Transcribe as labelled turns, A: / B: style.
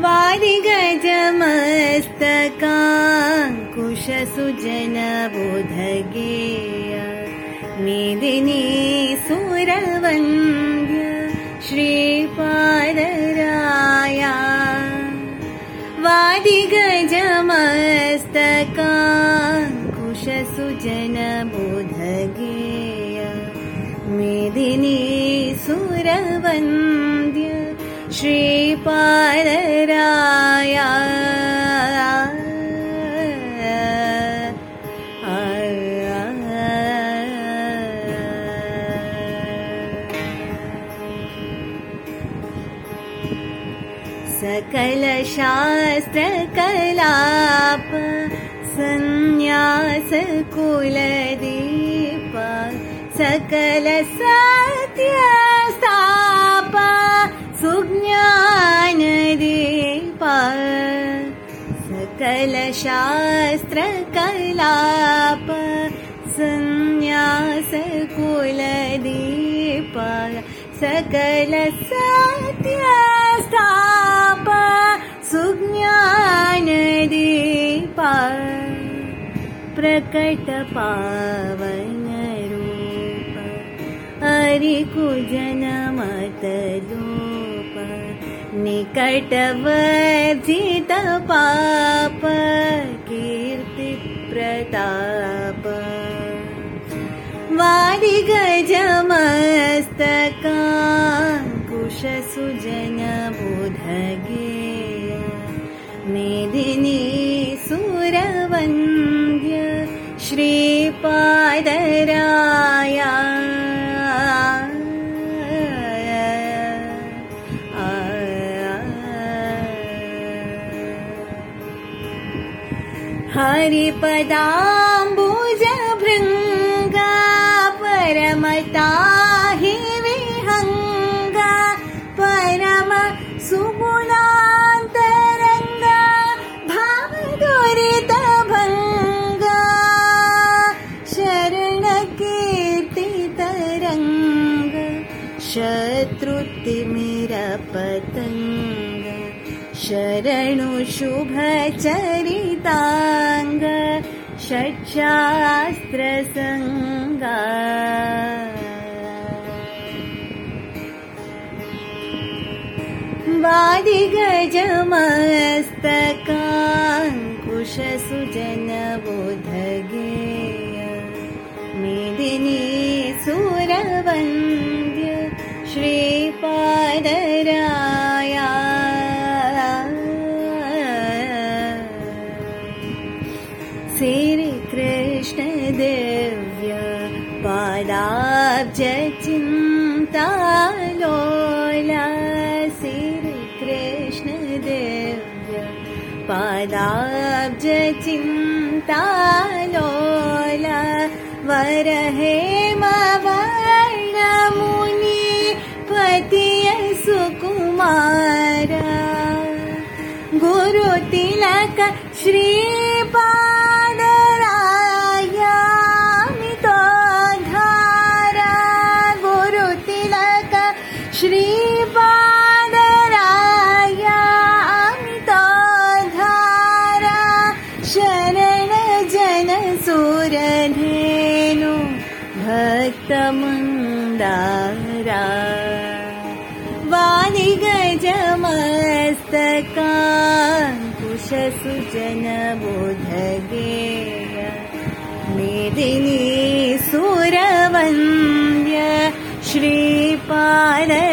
A: वादिगजमस्तकाङ्कुशसुजनबोधगेय मेदिनी सुरवन्द्य श्रीपादराया वादिगजमस्तकाङ्कुशसुजनबोधगेय मेदिनी सुरवन्द्य श्रीपादराया सकल शास्त्र कलाप संन्यास कुलदीप सकल सत्य स्थाप सुज्ञान दीप सकल शास्त्र कलाप संन्यास कुलदीप सकल सत्य स्थाप सुज्ञान दीप प्रकट पावन रूप हरिकुजन मत रूप निकट वर्जित पाप कीर्ति प्रताप वादिगजमस्तकाङ्कुशसुजनबोधगेय मेदिनी सुरवन्द्य श्रीपादराया हरिपदाम्बुज भृङ्गा परमता हि विहङ्गा परम सुगुणान्तरङ्गा भावदुरित भङ्गा शरणकीर्तितरङ्ग शत्रुतिमिरपतङ्ग शरणु शुभचरिताङ्ग षट्शास्त्रसङ्गा वादिगजमस्तकाङ्कुशसुजनबोधगेय मेदिनी सुरवन्द्य श्रीपादराया श्री कृष्ण दिव्य पादाब्ज चिन्तालोला श्री कृष्ण दिव्य पादाब्ज चिन्तालोला वरहेम वर्णमुनि पतिय सुकुमार गुरुतिलक श्रीपादराया मितोद्धारा गुरुतिलक श्रीपादराया मितोद्धारा शरण जन सुरधेनु भक्तमन्दारा वादिगजमस्तकाङ्कुशसुजनबोधगेय मेदिनी सुरवन्द्य श्रीपाद